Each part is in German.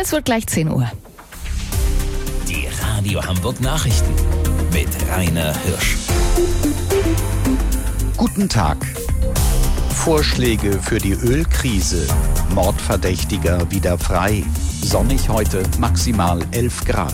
Es wird gleich 10 Uhr. Die Radio Hamburg Nachrichten mit Rainer Hirsch. Guten Tag. Vorschläge für die Ölkrise. Mordverdächtiger wieder frei. Sonnig heute, maximal 11 Grad.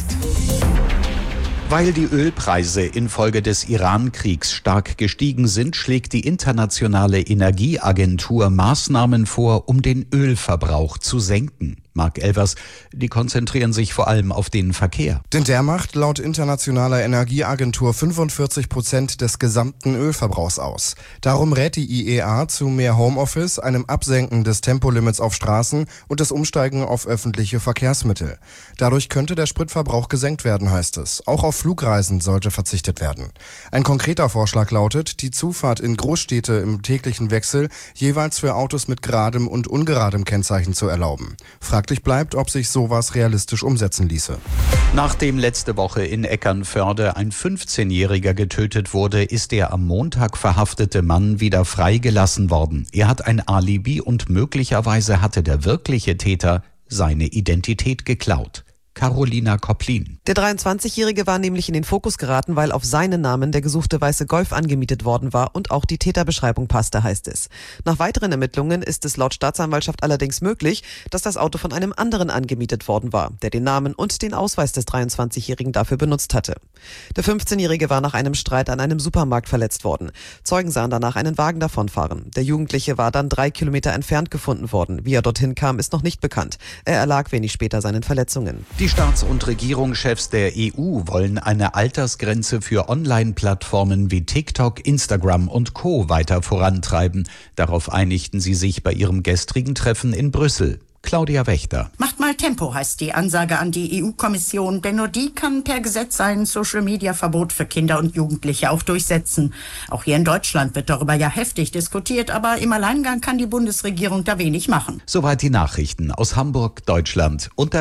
Weil die Ölpreise infolge des Iran-Kriegs stark gestiegen sind, schlägt die Internationale Energieagentur Maßnahmen vor, um den Ölverbrauch zu senken. Marc Elvers, die konzentrieren sich vor allem auf den Verkehr. Denn der macht laut Internationaler Energieagentur 45% des gesamten Ölverbrauchs aus. Darum rät die IEA zu mehr Homeoffice, einem Absenken des Tempolimits auf Straßen und das Umsteigen auf öffentliche Verkehrsmittel. Dadurch könnte der Spritverbrauch gesenkt werden, heißt es. Auch auf Flugreisen sollte verzichtet werden. Ein konkreter Vorschlag lautet, die Zufahrt in Großstädte im täglichen Wechsel jeweils für Autos mit geradem und ungeradem Kennzeichen zu erlauben. Fraglich bleibt, ob sich sowas realistisch umsetzen ließe. Nachdem letzte Woche in Eckernförde ein 15-Jähriger getötet wurde, ist der am Montag verhaftete Mann wieder freigelassen worden. Er hat ein Alibi und möglicherweise hatte der wirkliche Täter seine Identität geklaut. Carolina Kopplin. Der 23-Jährige war nämlich in den Fokus geraten, weil auf seinen Namen der gesuchte weiße Golf angemietet worden war und auch die Täterbeschreibung passte, heißt es. Nach weiteren Ermittlungen ist es laut Staatsanwaltschaft allerdings möglich, dass das Auto von einem anderen angemietet worden war, der den Namen und den Ausweis des 23-Jährigen dafür benutzt hatte. Der 15-Jährige war nach einem Streit an einem Supermarkt verletzt worden. Zeugen sahen danach einen Wagen davonfahren. Der Jugendliche war dann 3 Kilometer entfernt gefunden worden. Wie er dorthin kam, ist noch nicht bekannt. Er erlag wenig später seinen Verletzungen. Die Staats- und Regierungschefs der EU wollen eine Altersgrenze für Online-Plattformen wie TikTok, Instagram und Co. weiter vorantreiben. Darauf einigten sie sich bei ihrem gestrigen Treffen in Brüssel. Claudia Wächter. Macht mal Tempo, heißt die Ansage an die EU-Kommission, denn nur die kann per Gesetz ein Social-Media-Verbot für Kinder und Jugendliche auch durchsetzen. Auch hier in Deutschland wird darüber ja heftig diskutiert, aber im Alleingang kann die Bundesregierung da wenig machen. Soweit die Nachrichten aus Hamburg, Deutschland.